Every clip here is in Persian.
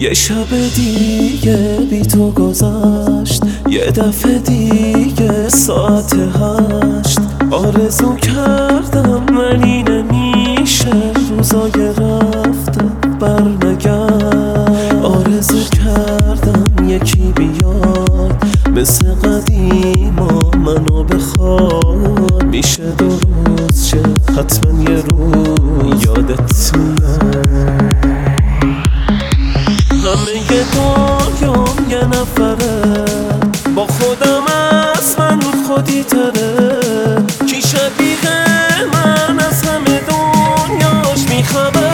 یه شب دیگه بی تو گذشت، یه دفعه دیگه ساعت 8. آرزو کردم ولی نمیشه، روزای رفته برنگرد. آرزو کردم یکی بیاد مثل قدیما منو بخواد. میشه 2 روز چه حتما یه روز یادت میاد. همه دنیام یه نفره، با خودم از من خودی تره. کی شبیه من از همه دنیاش میخبره.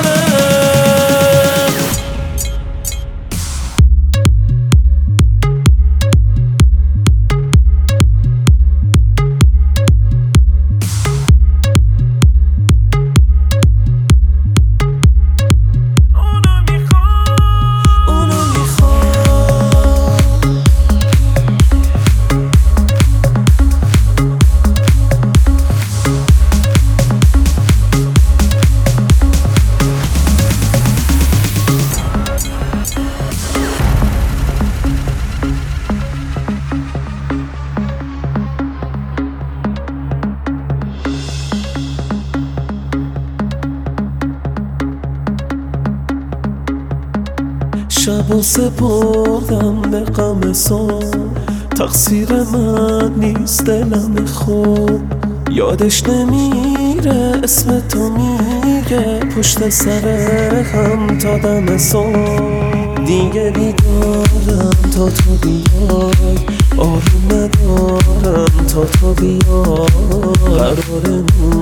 شبو سپردم به غم صبح، تقصیر من نیست دلم خوب. یادش نمیره اسم تو میگه پشت سر هم تا دم صبح. دیگه بیدارم تا تو بیای، آروم ندارم تا تو بیای. قرار